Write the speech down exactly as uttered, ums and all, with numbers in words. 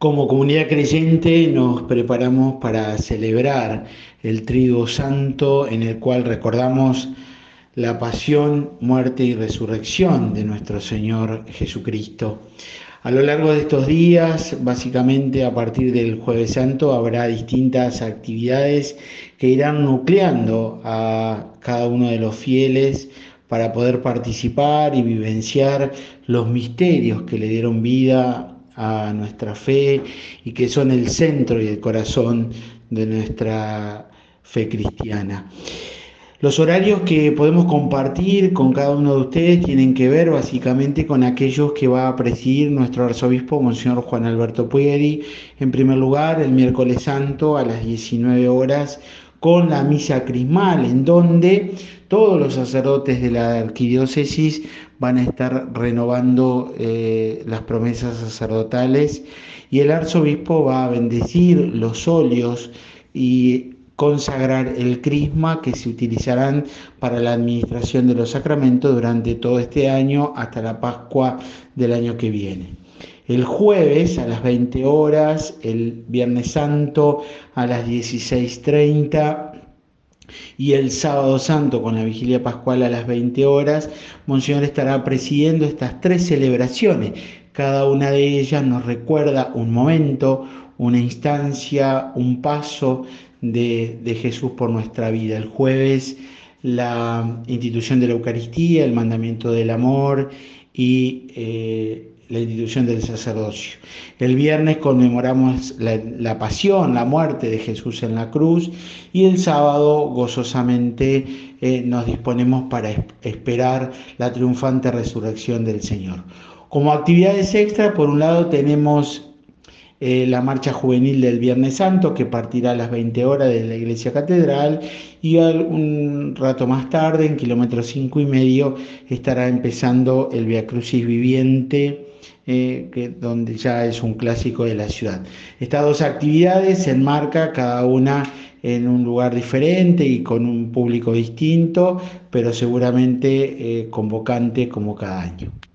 Como comunidad creyente nos preparamos para celebrar el Triduo Santo en el cual recordamos la pasión, muerte y resurrección de nuestro Señor Jesucristo. A lo largo de estos días, básicamente a partir del Jueves Santo, habrá distintas actividades que irán nucleando a cada uno de los fieles para poder participar y vivenciar los misterios que le dieron vida a nuestra fe y que son el centro y el corazón de nuestra fe cristiana. Los horarios que podemos compartir con cada uno de ustedes tienen que ver básicamente con aquellos que va a presidir nuestro arzobispo, Monseñor Juan Alberto Pueri. En primer lugar, el miércoles santo a las diecinueve horas, con la misa crismal, en donde todos los sacerdotes de la arquidiócesis van a estar renovando eh, las promesas sacerdotales y el arzobispo va a bendecir los óleos y consagrar el crisma que se utilizarán para la administración de los sacramentos durante todo este año hasta la Pascua del año que viene. El jueves a las veinte horas, el Viernes Santo a las dieciséis treinta y el Sábado Santo con la Vigilia Pascual a las veinte horas, Monseñor estará presidiendo estas tres celebraciones. Cada una de ellas nos recuerda un momento, una instancia, un paso de, de Jesús por nuestra vida. El jueves, la institución de la Eucaristía, el mandamiento del amor y eh, la institución del sacerdocio. El viernes conmemoramos la, la pasión, la muerte de Jesús en la cruz, y el sábado gozosamente eh, nos disponemos para esperar la triunfante resurrección del Señor. Como actividades extra, por un lado tenemos eh, la marcha juvenil del Viernes Santo, que partirá a las veinte horas de la Iglesia Catedral, y un rato más tarde, en kilómetro cinco y medio, estará empezando el Via Crucis viviente, Eh, que, donde ya es un clásico de la ciudad. Estas dos actividades se enmarcan cada una en un lugar diferente y con un público distinto, pero seguramente eh, convocante como cada año.